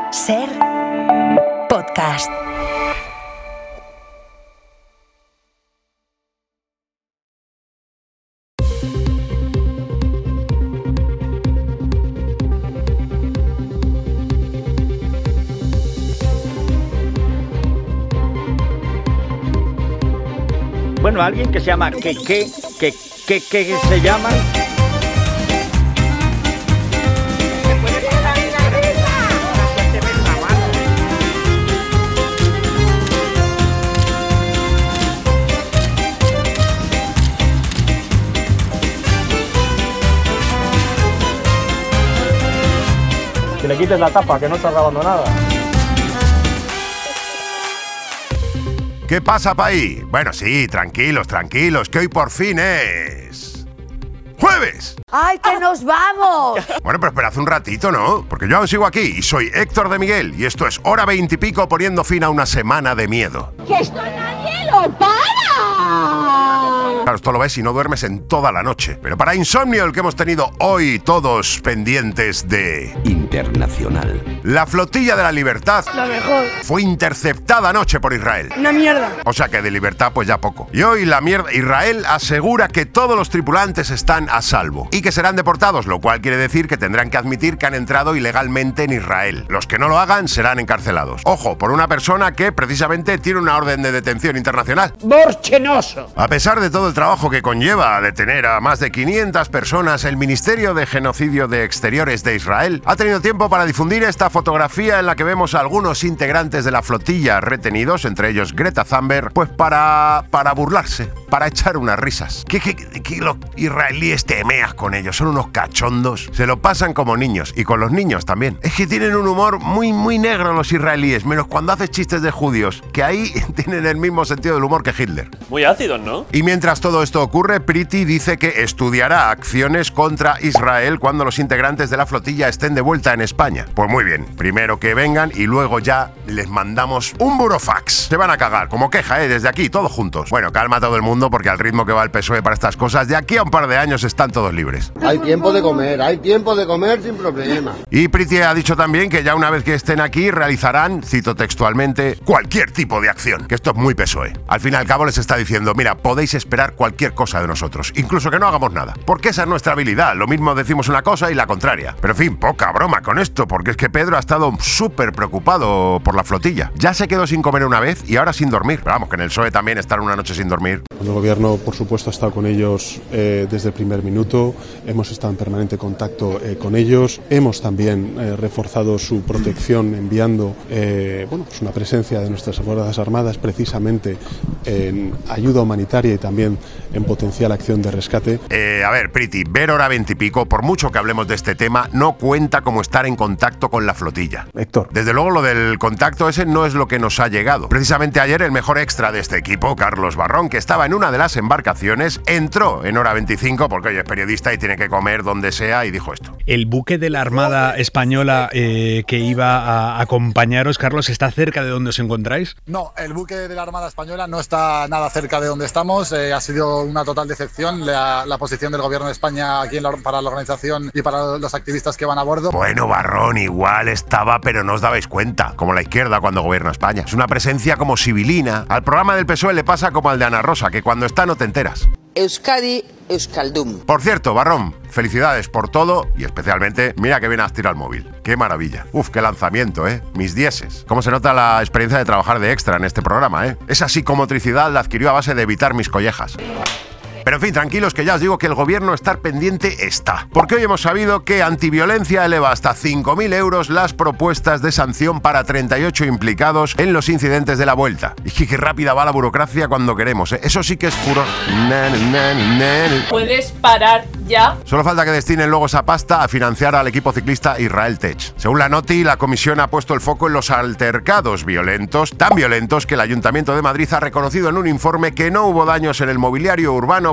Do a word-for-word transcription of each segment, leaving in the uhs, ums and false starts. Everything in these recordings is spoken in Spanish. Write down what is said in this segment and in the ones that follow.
Ser podcast. Bueno, alguien que se llama que que que que que se llama Que le quites la tapa, que no está grabando nada. ¿Qué pasa, país? Bueno, sí, tranquilos, tranquilos, que hoy por fin es... ¡jueves! ¡Ay, que nos vamos! Bueno, pero esperad un ratito, ¿no? Porque yo aún sigo aquí y soy Héctor de Miguel y esto es Hora veintipico poniendo fin a una semana de miedo. ¡Que esto nadie lo para! Claro, esto lo ves y no duermes en toda la noche. Pero para insomnio, el que hemos tenido hoy todos pendientes de... Internacional. La flotilla de la libertad Lo mejor. fue interceptada anoche por Israel. Una mierda. O sea que de libertad pues ya poco. Y hoy la mierda... Israel asegura que todos los tripulantes están a salvo y que serán deportados, lo cual quiere decir que tendrán que admitir que han entrado ilegalmente en Israel. Los que no lo hagan serán encarcelados. Ojo, por una persona que precisamente tiene una orden de detención internacional. borchenoso. A pesar de todo el trabajo que conlleva detener a más de quinientas personas, el Ministerio de Genocidio de Exteriores de Israel ha tenido tiempo para difundir esta fotografía en la que vemos a algunos integrantes de la flotilla retenidos, entre ellos Greta Thunberg, pues para, para burlarse, para echar unas risas. ¿Qué, qué, qué los israelíes temeas con ellos? Son unos cachondos. Se lo pasan como niños y con los niños también. Es que tienen un humor muy, muy negro los israelíes, menos cuando haces chistes de judíos, que ahí tienen el mismo sentido del humor que Hitler. Muy ácidos, ¿no? Y mientras todo esto ocurre, Priti dice que estudiará acciones contra Israel cuando los integrantes de la flotilla estén de vuelta en España. Pues muy bien, primero que vengan y luego ya les mandamos un burofax. Se van a cagar, como queja, ¿eh? Desde aquí, todos juntos. Bueno, calma a todo el mundo porque al ritmo que va el P S O E para estas cosas, de aquí a un par de años están todos libres. Hay tiempo de comer, hay tiempo de comer sin problema. Y Priti ha dicho también que ya una vez que estén aquí realizarán, cito textualmente, cualquier tipo de acción. Que esto es muy P S O E. Al fin y al cabo les está diciendo, mira, podéis esperar cualquier cosa de nosotros, incluso que no hagamos nada. Porque esa es nuestra habilidad, lo mismo decimos una cosa y la contraria. Pero en fin, poca broma con esto, porque es que Pedro ha estado súper preocupado por la flotilla. Ya se quedó sin comer una vez y ahora sin dormir. Pero vamos, que en el P S O E también estar una noche sin dormir. El gobierno, por supuesto, ha estado con ellos eh, desde el primer minuto. Hemos estado en permanente contacto eh, con ellos. Hemos también eh, reforzado su protección enviando eh, bueno, pues una presencia de nuestras Fuerzas Armadas precisamente en ayuda humanitaria y también en potencial acción de rescate. Eh, a ver, Priti, ver Hora veintipico, por mucho que hablemos de este tema, no cuenta como estar en contacto con la flotilla. Héctor. Desde luego lo del contacto ese no es lo que nos ha llegado. Precisamente ayer el mejor extra de este equipo, Carlos Barrón, que estaba en una de las embarcaciones, entró en Hora veinticinco porque hoy es periodista y tiene que comer donde sea y dijo esto. El buque de la Armada Española eh, que iba a acompañaros, Carlos, ¿está cerca de donde os encontráis? No, el buque de la Armada Española no está nada cerca de donde estamos. Eh, ha sido una total decepción la, la posición del gobierno de España aquí en la, para la organización y para los activistas que van a bordo. Bueno, Barrón, igual estaba, pero no os dabais cuenta, como la izquierda cuando gobierna España. Es una presencia como sibilina. Al programa del P S O E le pasa como al de Ana Rosa, que cuando está no te enteras. Euskadi, Euskaldun. Por cierto, Barrón, felicidades por todo y especialmente, mira que bien has tirado el móvil. ¡Qué maravilla! Uf, qué lanzamiento, ¿eh? Mis dieces. ¿Cómo se nota la experiencia de trabajar de extra en este programa, eh? Esa psicomotricidad la adquirió a base de evitar mis collejas. Pero en fin, tranquilos que ya os digo que el gobierno estar pendiente está. Porque hoy hemos sabido que Antiviolencia eleva hasta cinco mil euros las propuestas de sanción para treinta y ocho implicados en los incidentes de la vuelta. Y qué rápida va la burocracia cuando queremos, ¿eh? Eso sí que es furor. Nan, nan, nan. ¿Puedes parar ya? Solo falta que destinen luego esa pasta a financiar al equipo ciclista Israel Tech. Según la Noti, la comisión ha puesto el foco en los altercados violentos, tan violentos que el Ayuntamiento de Madrid ha reconocido en un informe que no hubo daños en el mobiliario urbano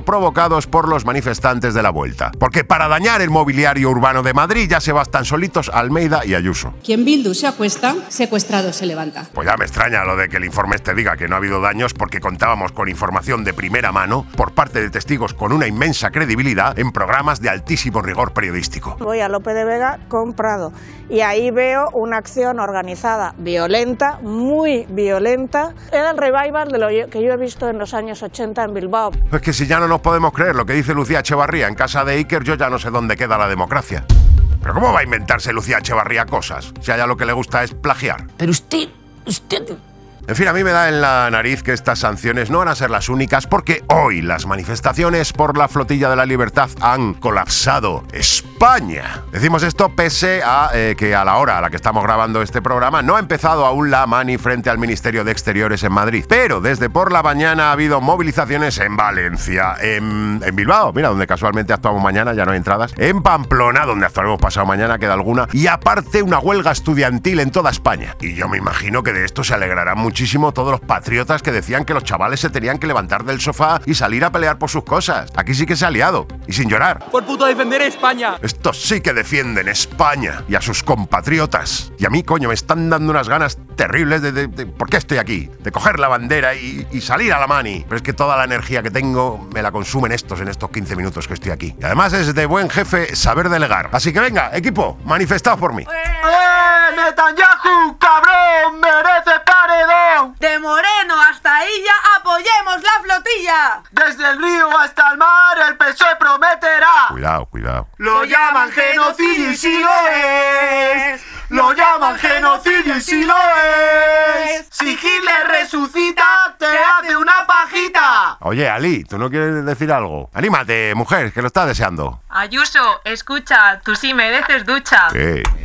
provocados por los manifestantes de la Vuelta. Porque para dañar el mobiliario urbano de Madrid ya se bastan solitos Almeida y Ayuso. Quien Bildu se acuesta, secuestrado se levanta. Pues ya me extraña lo de que el informe este diga que no ha habido daños, porque contábamos con información de primera mano por parte de testigos con una inmensa credibilidad en programas de altísimo rigor periodístico. Voy a Lope de Vega con Prado y ahí veo una acción organizada, violenta, muy violenta. Era el revival de lo que yo he visto en los años ochenta en Bilbao. Es que si ya no nos podemos creer lo que dice Lucía Echevarría en casa de Iker, yo ya no sé dónde queda la democracia. ¿Pero cómo va a inventarse Lucía Echevarría cosas si a ella lo que le gusta es plagiar? Pero usted, usted... En fin, a mí me da en la nariz que estas sanciones no van a ser las únicas, porque hoy las manifestaciones por la Flotilla de la Libertad han colapsado España. Decimos esto pese a eh, que a la hora a la que estamos grabando este programa no ha empezado aún la mani frente al Ministerio de Exteriores en Madrid. Pero desde por la mañana ha habido movilizaciones en Valencia, en, en Bilbao, mira, donde casualmente actuamos mañana, ya no hay entradas, en Pamplona, donde actuaremos pasado mañana, queda alguna, y aparte una huelga estudiantil en toda España. Y yo me imagino que de esto se alegrarán mucho muchísimo todos los patriotas que decían que los chavales se tenían que levantar del sofá y salir a pelear por sus cosas. Aquí sí que se ha liado, y sin llorar. Por puto defender España. Estos sí que defienden España y a sus compatriotas. Y a mí, coño, me están dando unas ganas terribles de, de, de ¿por qué estoy aquí? De coger la bandera y, y salir a la mani. Pero es que toda la energía que tengo me la consumen estos en estos quince minutos que estoy aquí. Y además es de buen jefe saber delegar. Así que venga, equipo, manifestaos por mí. ¡Eh, Netanyahu, cabrón! ¡Merece paredón! De Moreno hasta Illa, apoyemos la flotilla. Desde el río hasta el mar, el P S O E prometerá. Cuidado, cuidado. Lo llaman genocidio y sí lo es. Lo llaman genocidio y sí lo es. Si Hitler resucita, te hace una pajita. Oye, Ali, ¿tú no quieres decir algo? Anímate, mujer, que lo estás deseando. Ayuso, escucha, tú sí mereces ducha. Eh, eh,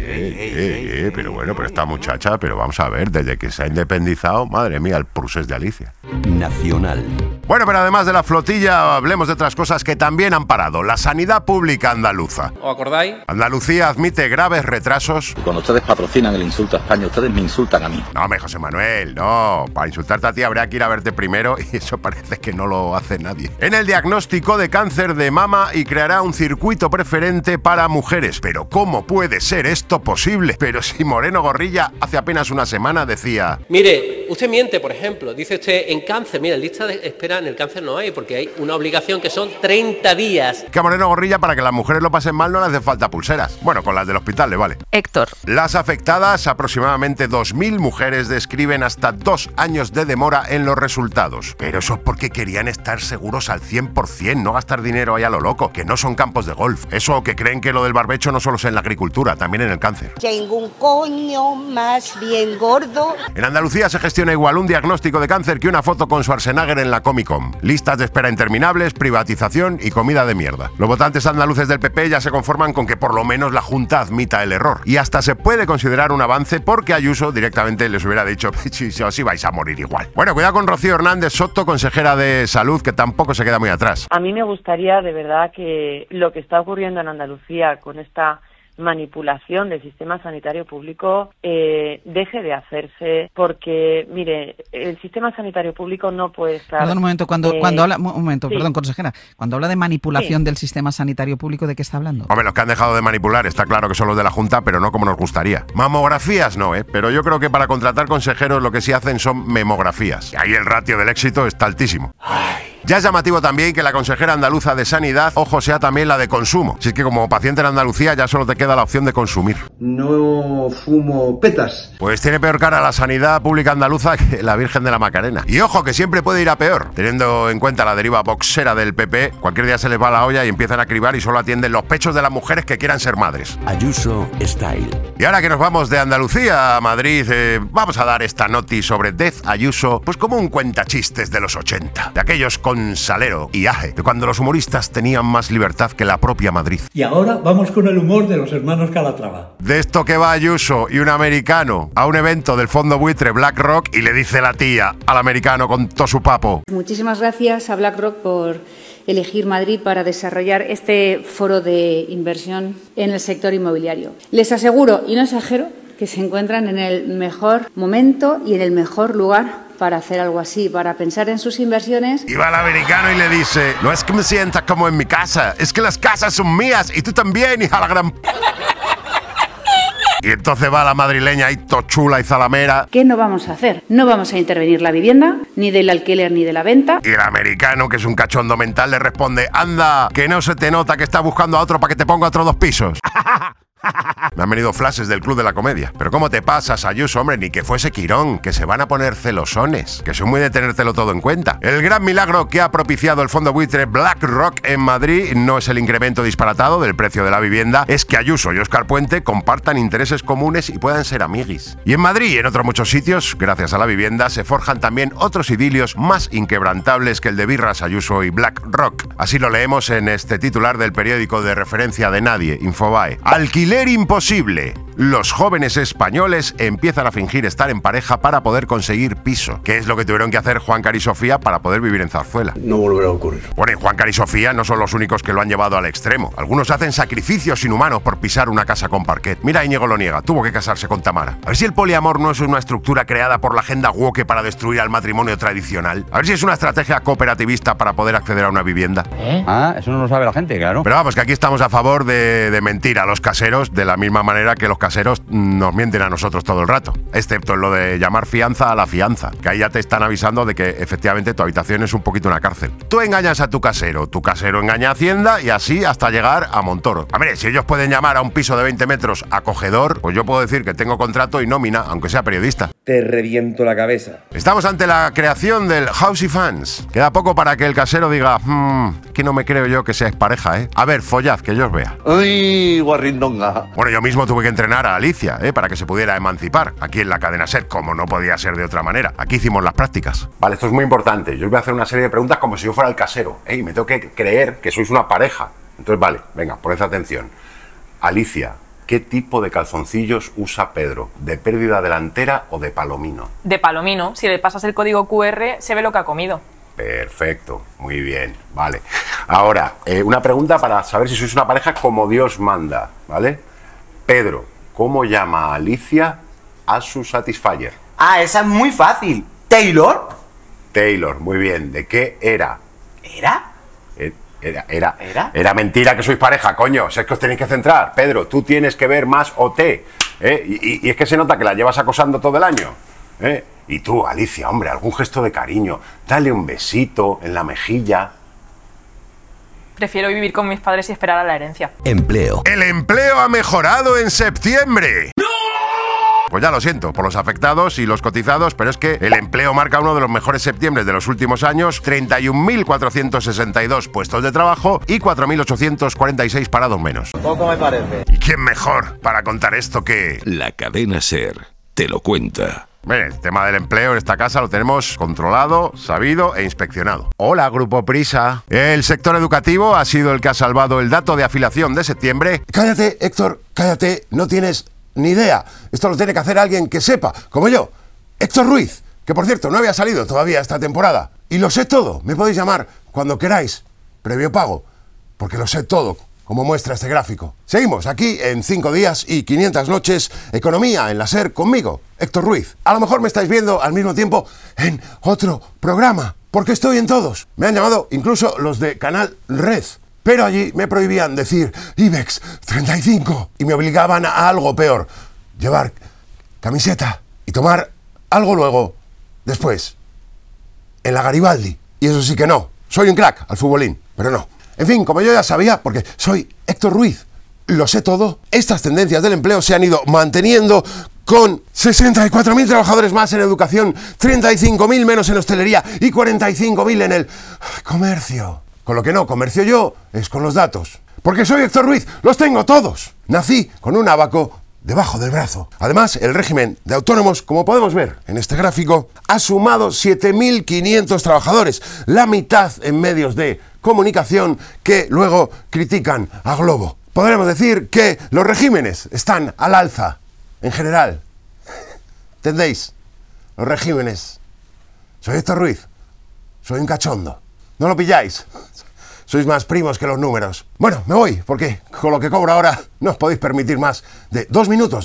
eh, eh, pero bueno, pero esta muchacha, pero vamos a ver, desde que se ha independizado, madre mía, el procés de Alicia. Nacional. Bueno, pero además de la flotilla, hablemos de otras cosas que también han parado. La sanidad pública andaluza. ¿Os acordáis? Andalucía admite graves retrasos. Cuando ustedes patrocinan el insulto a España, ustedes me insultan a mí. No, me José Manuel, no. Para insultarte a ti habría que ir a verte primero y eso parece que no lo hace nadie. En el diagnóstico de cáncer de mama y creará un circuito preferente para mujeres. Pero ¿cómo puede ser esto posible? Pero si Moreno Gorrilla hace apenas una semana decía... Mire, usted miente, por ejemplo. Dice usted en cáncer. Mira, lista de espera en el cáncer no hay porque hay una obligación que son treinta días. Que a Moreno Gorrilla para que las mujeres lo pasen mal no le hace falta pulseras. Bueno, con las del hospital le vale. Héctor. Las afectadas, aproximadamente dos mil mujeres, describen hasta dos años de demora en los resultados. Pero eso es porque querían estar seguros al cien por cien, no gastar dinero ahí a lo loco, que no son campos de golf. Eso que creen que lo del barbecho no solo es en la agricultura, también en el cáncer. Tengo un coño más bien gordo. En Andalucía se gestiona igual un diagnóstico de cáncer que una foto con Schwarzenegger en la Comic Con. Listas de espera interminables, privatización y comida de mierda. Los votantes andaluces del P P ya se conforman con que por lo menos la Junta admita el error. Y hasta se puede considerar un avance porque Ayuso directamente les hubiera dicho si, si os ibais a morir igual. Bueno, cuidado con Rocío Hernández Soto, consejera de Salud, que tampoco se queda muy atrás. A mí me gustaría de verdad que lo que está ocurriendo en Andalucía con esta manipulación del sistema sanitario público eh, deje de hacerse, porque mire, el sistema sanitario público no puede estar... Perdón un momento, cuando, eh, cuando habla, un momento, sí. perdón, consejera, cuando habla de manipulación Sí. del sistema sanitario público, ¿de qué está hablando? Hombre, los que han dejado de manipular, está claro que son los de la Junta, pero no como nos gustaría. Mamografías no, ¿eh? Pero yo creo que para contratar consejeros lo que sí hacen son memografías. Y ahí el ratio del éxito está altísimo. Ya es llamativo también que la consejera andaluza de Sanidad, ojo, sea también la de consumo. Si es que como paciente en Andalucía ya solo te queda la opción de consumir. No fumo petas. Pues tiene peor cara la sanidad pública andaluza que la Virgen de la Macarena. Y ojo, que siempre puede ir a peor. Teniendo en cuenta la deriva boxera del P P, cualquier día se les va la olla y empiezan a cribar y solo atienden los pechos de las mujeres que quieran ser madres. Ayuso Style. Y ahora que nos vamos de Andalucía a Madrid, eh, vamos a dar esta noti sobre Dez Ayuso, pues como un cuentachistes de los ochenta. De aquellos con Salero y Aje, de cuando los humoristas tenían más libertad que la propia Madrid. Y ahora vamos con el humor de los hermanos Calatrava. De esto que va Ayuso y un americano a un evento del fondo buitre BlackRock y le dice la tía al americano con todo su papo: muchísimas gracias a BlackRock por elegir Madrid para desarrollar este foro de inversión en el sector inmobiliario. Les aseguro, y no exagero, que se encuentran en el mejor momento y en el mejor lugar para hacer algo así, para pensar en sus inversiones. Y va el americano y le dice, no es que me sienta como en mi casa, es que las casas son mías y tú también, hija la gran... Y entonces va la madrileña ahí tochula y zalamera. ¿Qué no vamos a hacer? No vamos a intervenir la vivienda, ni del alquiler ni de la venta. Y el americano, que es un cachondo mental, le responde, anda, que no se te nota que estás buscando a otro para que te ponga otros dos pisos. Me han venido flashes del Club de la Comedia. Pero ¿cómo te pasas, Ayuso, hombre? Ni que fuese Quirón, que se van a poner celosones, que son muy de tenértelo todo en cuenta. El gran milagro que ha propiciado el fondo buitre BlackRock en Madrid no es el incremento disparatado del precio de la vivienda, es que Ayuso y Óscar Puente compartan intereses comunes y puedan ser amiguis. Y en Madrid y en otros muchos sitios, gracias a la vivienda, se forjan también otros idilios más inquebrantables que el de Birras, Ayuso y BlackRock. Así lo leemos en este titular del periódico de referencia de nadie, Infobae. Alquiler imposible. Los jóvenes españoles empiezan a fingir estar en pareja para poder conseguir piso, que es lo que tuvieron que hacer Juancar y Sofía para poder vivir en Zarzuela. No volverá a ocurrir. Bueno, y Juancar y Sofía no son los únicos que lo han llevado al extremo. Algunos hacen sacrificios inhumanos por pisar una casa con parquet. Mira, Íñigo lo niega, tuvo que casarse con Tamara. A ver si el poliamor no es una estructura creada por la agenda woke para destruir al matrimonio tradicional. A ver si es una estrategia cooperativista para poder acceder a una vivienda. ¿Eh? Ah, eso no lo sabe la gente, claro. Pero vamos, que aquí estamos a favor de, de mentir a los caseros de la misma manera que los caseros nos mienten a nosotros todo el rato, excepto en lo de llamar fianza a la fianza, que ahí ya te están avisando de que efectivamente tu habitación es un poquito una cárcel. Tú engañas a tu casero, tu casero engaña a Hacienda y así hasta llegar a Montoro. A ver, si ellos pueden llamar a un piso de veinte metros acogedor, pues yo puedo decir que tengo contrato y nómina, aunque sea periodista. Te reviento la cabeza. Estamos ante la creación del Housey Fans. Queda poco para que el casero diga, mmm, que no me creo yo que seáis pareja, ¿eh? A ver, follad, que yo os vea. ¡Uy, guarrindonga! Bueno, yo mismo tuve que entrenar a Alicia, ¿eh? Para que se pudiera emancipar aquí en la cadena SER, como no podía ser de otra manera. Aquí hicimos las prácticas. Vale, esto es muy importante. Yo os voy a hacer una serie de preguntas como si yo fuera el casero, ¿eh? Y me tengo que creer que sois una pareja. Entonces, vale, venga, poned atención. Alicia, ¿qué tipo de calzoncillos usa Pedro? ¿De pérdida delantera o de palomino? De palomino. Si le pasas el código cu erre, se ve lo que ha comido. Perfecto, muy bien, vale. Ahora, eh, una pregunta para saber si sois una pareja como Dios manda, ¿vale? Pedro, ¿cómo llama a Alicia a su Satisfyer? Ah, esa es muy fácil. ¿Taylor? Taylor, muy bien. ¿De qué era? ¿Era? Era, era, ¿Era? Era mentira que sois pareja, coño. Si es que os tenéis que centrar. Pedro, tú tienes que ver más O T. ¿eh? Y, y, y es que se nota que la llevas acosando todo el año. ¿eh? Y tú, Alicia, hombre, algún gesto de cariño. Dale un besito en la mejilla. Prefiero vivir con mis padres y esperar a la herencia. Empleo. El empleo ha mejorado en septiembre. ¡No! Pues ya lo siento por los afectados y los cotizados, pero es que el empleo marca uno de los mejores septiembres de los últimos años, treinta y un mil cuatrocientos sesenta y dos puestos de trabajo y cuatro mil ochocientos cuarenta y seis parados menos. Poco me parece. ¿Y quién mejor para contar esto que...? La cadena SER te lo cuenta. Bien, el tema del empleo en esta casa lo tenemos controlado, sabido e inspeccionado. Hola, Grupo Prisa. El sector educativo ha sido el que ha salvado el dato de afiliación de septiembre. Cállate, Héctor, cállate, no tienes ni idea. Esto lo tiene que hacer alguien que sepa, como yo. Héctor Ruiz, que por cierto no había salido todavía esta temporada. Y lo sé todo, me podéis llamar cuando queráis, previo pago, porque lo sé todo, como muestra este gráfico. Seguimos aquí en cinco días y quinientas noches, Economía en la SER conmigo, Héctor Ruiz. A lo mejor me estáis viendo al mismo tiempo en otro programa, porque estoy en todos. Me han llamado incluso los de Canal Red, pero allí me prohibían decir IBEX treinta y cinco y me obligaban a algo peor, llevar camiseta y tomar algo luego, después, en la Garibaldi. Y eso sí que no, soy un crack al futbolín, pero no. En fin, como yo ya sabía, porque soy Héctor Ruiz, lo sé todo, estas tendencias del empleo se han ido manteniendo con sesenta y cuatro mil trabajadores más en educación, treinta y cinco mil menos en hostelería y cuarenta y cinco mil en el comercio. Con lo que no comercio yo es con los datos. Porque soy Héctor Ruiz, los tengo todos. Nací con un abaco debajo del brazo. Además, el régimen de autónomos, como podemos ver en este gráfico, ha sumado siete mil quinientos trabajadores, la mitad en medios de comunicación que luego critican a Globo. Podremos decir que los regímenes están al alza, en general. ¿Entendéis? Los regímenes. Soy Héctor Ruiz, soy un cachondo. ¿No lo pilláis? Sois más primos que los números. Bueno, me voy, porque con lo que cobro ahora no os podéis permitir más de dos minutos de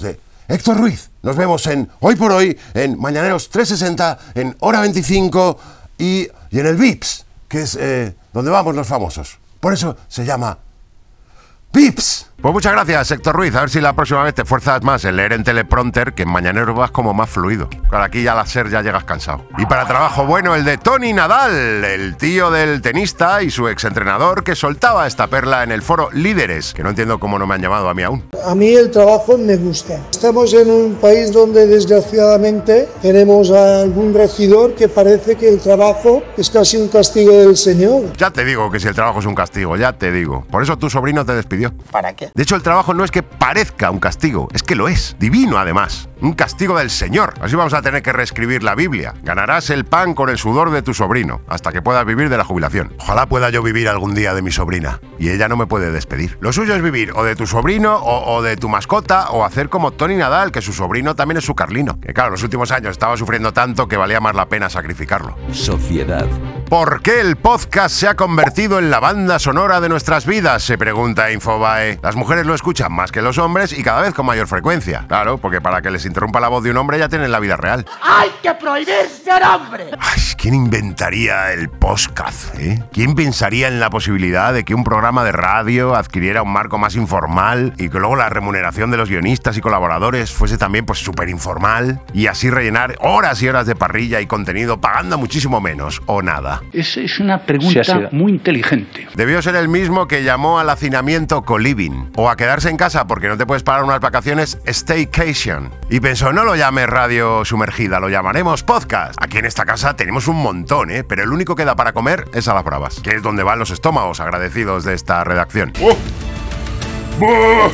Héctor Ruiz. Nos vemos en Hoy por Hoy, en Mañaneros trescientos sesenta, en Hora veinticinco y, y en el Vips, que es eh, donde vamos los famosos. Por eso se llama Vips. Pues muchas gracias, Héctor Ruiz. A ver si la próxima vez te esfuerzas más en leer en teleprompter, que en Mañaneros vas como más fluido. Claro, aquí ya al ser ya llegas cansado. Y para trabajo bueno, el de Tony Nadal, el tío del tenista y su exentrenador, que soltaba esta perla en el foro Líderes, que no entiendo cómo no me han llamado a mí aún. A mí el trabajo me gusta. Estamos en un país donde desgraciadamente tenemos a algún regidor que parece que el trabajo es casi un castigo del Señor. Ya te digo que si el trabajo es un castigo, ya te digo. Por eso tu sobrino te despidió. ¿Para qué? De hecho, el trabajo no es que parezca un castigo, es que lo es. Divino, además. Un castigo del Señor. Así vamos a tener que reescribir la Biblia. Ganarás el pan con el sudor de tu sobrino, hasta que puedas vivir de la jubilación. Ojalá pueda yo vivir algún día de mi sobrina. Y ella no me puede despedir. Lo suyo es vivir o de tu sobrino, o, o de tu mascota, o hacer como Tony Nadal, que su sobrino también es su Carlino. Que claro, los últimos años estaba sufriendo tanto que valía más la pena sacrificarlo. Sociedad. ¿Por qué el podcast se ha convertido en la banda sonora de nuestras vidas?, se pregunta Infobae. Las mujeres lo escuchan más que los hombres y cada vez con mayor frecuencia. Claro, porque para que les interrumpa la voz de un hombre ya tienen la vida real. ¡Hay que prohibir ser hombre! Ay, ¿quién inventaría el podcast, eh? ¿Quién pensaría en la posibilidad de que un programa de radio adquiriera un marco más informal y que luego la remuneración de los guionistas y colaboradores fuese también pues súper informal y así rellenar horas y horas de parrilla y contenido pagando muchísimo menos o nada? Esa es una pregunta sí, muy inteligente. Debió ser el mismo que llamó al hacinamiento co-living o a quedarse en casa porque no te puedes pagar unas vacaciones staycation. Y pensó, no lo llames radio sumergida, lo llamaremos podcast. Aquí en esta casa tenemos un montón, ¿eh? Pero el único que da para comer es a las bravas, que es donde van los estómagos agradecidos de esta redacción. ¡Oh! ¡Oh!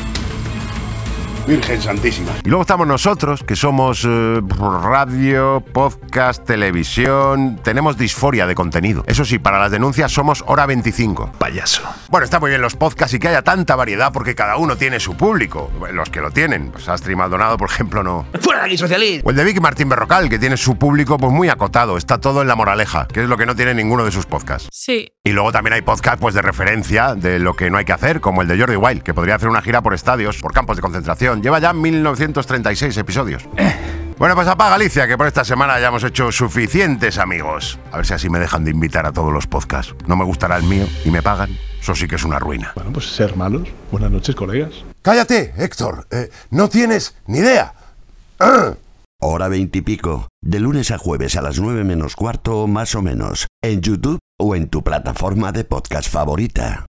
Virgen Santísima. Y luego estamos nosotros, que somos eh, radio, podcast, televisión. Tenemos disforia de contenido. Eso sí, para las denuncias somos Hora veinticinco. Payaso. Bueno, está muy bien los podcasts y que haya tanta variedad porque cada uno tiene su público. Los que lo tienen. Pues Astrid Maldonado, por ejemplo, no. ¡Fuera de aquí, socialista! O el de Vicky Martín Berrocal, que tiene su público pues muy acotado. Está todo en La Moraleja, que es lo que no tiene ninguno de sus podcasts. Sí. Y luego también hay podcasts pues, de referencia de lo que no hay que hacer, como el de Jordi Wild, que podría hacer una gira por estadios, por campos de concentración. Lleva ya mil novecientos treinta y seis episodios. Bueno, pues apaga Galicia, que por esta semana ya hemos hecho suficientes amigos. A ver si así me dejan de invitar a todos los podcasts. No me gustará el mío y me pagan. Eso sí que es una ruina. Bueno, pues ser malos. Buenas noches, colegas. Cállate, Héctor. Eh, no tienes ni idea. Hora veintipico. De lunes a jueves a las nueve menos cuarto, más o menos. En YouTube o en tu plataforma de podcast favorita.